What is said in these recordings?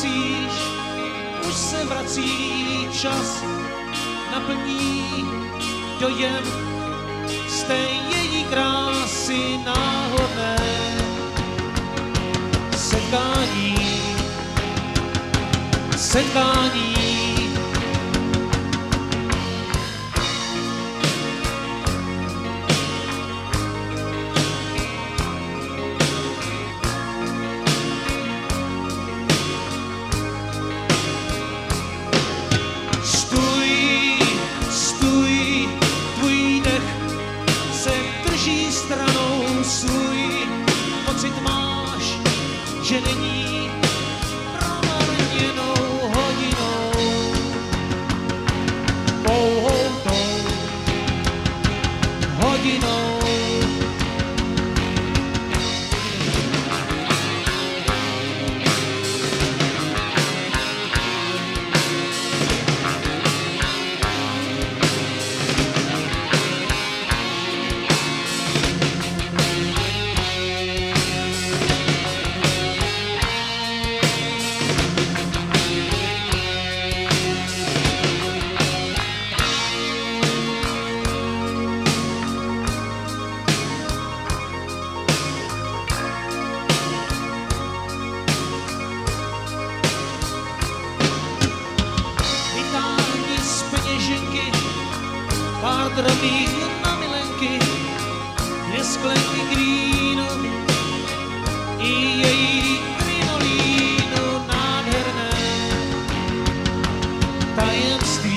ztrácíš, už se vrací čas, naplní dojem z té její krásy náhodné setkání. Stůj, tvůj dech se drží stranou svůj, pocit máš, že není promarněnou hodinou, pouhou tou hodinou. Pár drobných na milenky, 2 sklenky grínu i její krinolínu, nádherné tajemství.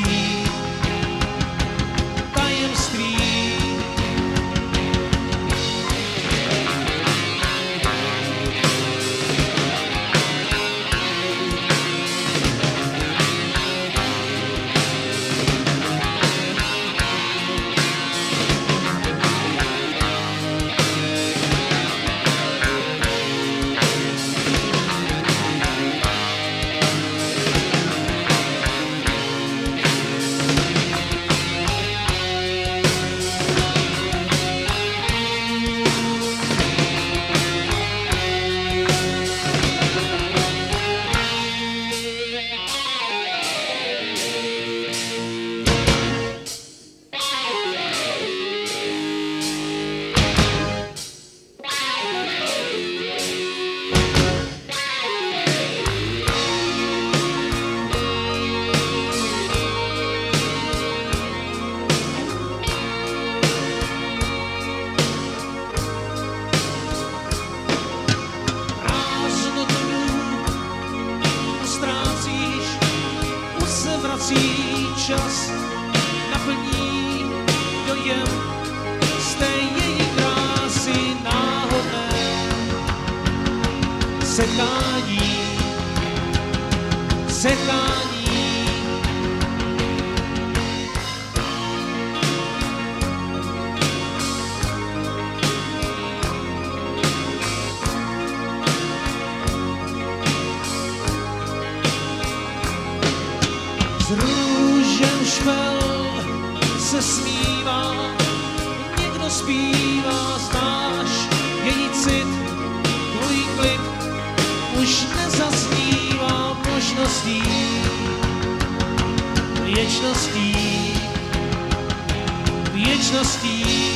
Čas naplní dojem z té její krásy náhodné setkání. Z růžem švel se smívá, někdo zpívá, znáš její cit, tvůj klid už nezaznívá možností, věčností.